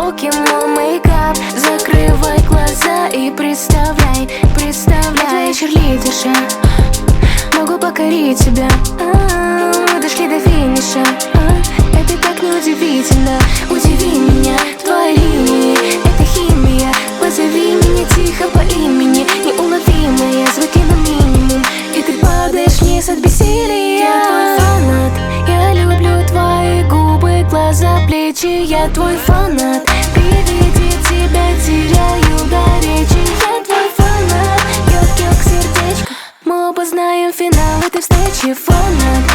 руки, мой мейкап. Закрывай глаза и представляй, представляй. Черлидерша, могу покорить тебя. Мы дошли до финиша. Это так неудивительно. Удиви меня, твои линии, это химия. Позови меня тихо по имени, неуловимые звуки на минимум, и ты падаешь вниз от бессилия. Я твой фанат, я люблю твои губы, глаза, плечи. Я твой фанат, при виде тебя теряю до речи. Я твой фанат, ёк-ёк, сердечко. Мы оба знаем финал этой встречи. Фанат,